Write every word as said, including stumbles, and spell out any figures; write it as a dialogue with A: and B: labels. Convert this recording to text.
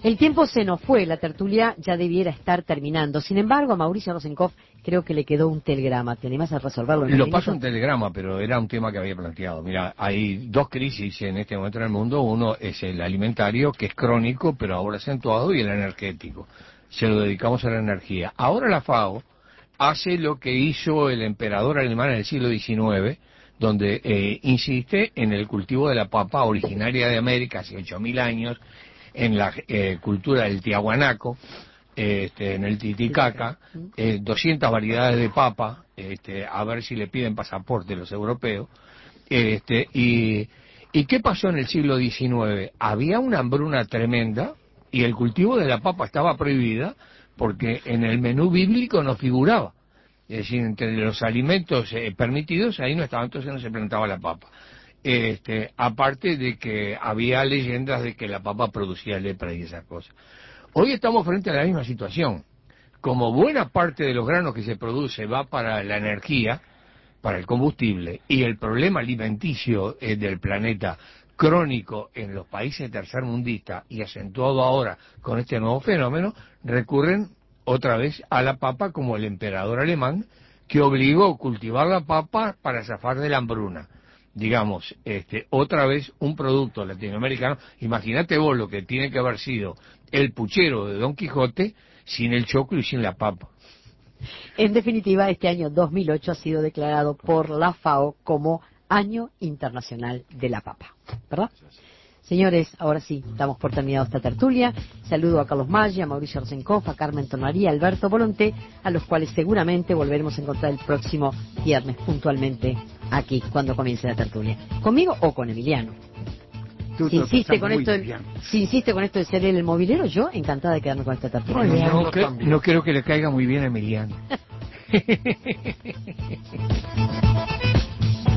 A: El tiempo se nos fue, la tertulia ya debiera estar terminando. Sin embargo, a Mauricio Rosenkopf creo que le quedó un telegrama. ¿Te animás a resolverlo?
B: Lo paso un telegrama, pero era un tema que había planteado. Mira, hay dos crisis en este momento en el mundo. Uno es el alimentario, que es crónico, pero ahora acentuado, y el energético. Se lo dedicamos a la energía. Ahora la FAO hace lo que hizo el emperador alemán en el siglo diecinueve, donde eh, insiste en el cultivo de la papa originaria de América hace ocho mil años, en la eh, cultura del Tiahuanaco, este, en el Titicaca, eh, doscientas variedades de papa, este, a ver si le piden pasaporte los europeos. Este, y, ¿Y qué pasó en el siglo diecinueve? Había una hambruna tremenda y el cultivo de la papa estaba prohibida porque en el menú bíblico no figuraba. Es decir, entre los alimentos eh, permitidos, ahí no estaba, entonces no se plantaba la papa. Este, aparte de que había leyendas de que la papa producía lepra y esas cosas. Hoy estamos frente a la misma situación. Como buena parte de los granos que se produce va para la energía, para el combustible, y el problema alimenticio eh, del planeta crónico en los países tercermundistas y acentuado ahora con este nuevo fenómeno, recurren otra vez a la papa como el emperador alemán que obligó a cultivar la papa para zafar de la hambruna. Digamos, este, otra vez un producto latinoamericano. Imagínate vos lo que tiene que haber sido el puchero de Don Quijote sin el choclo y sin la papa.
A: En definitiva, este año dos mil ocho ha sido declarado por la FAO como Año Internacional de la Papa, ¿verdad? Señores, ahora sí, damos por terminado esta tertulia. Saludo a Carlos Maggi, a Mauricio Rosenkopf, a Carmen Tonaría, a Alberto Volonté, a los cuales seguramente volveremos a encontrar el próximo viernes puntualmente aquí, cuando comience la tertulia. ¿Conmigo o con Emiliano? Si insiste con esto, el, si insiste con esto de ser él el movilero, yo encantada de quedarme con esta tertulia.
B: No, no, que, no quiero que le caiga muy bien a Emiliano.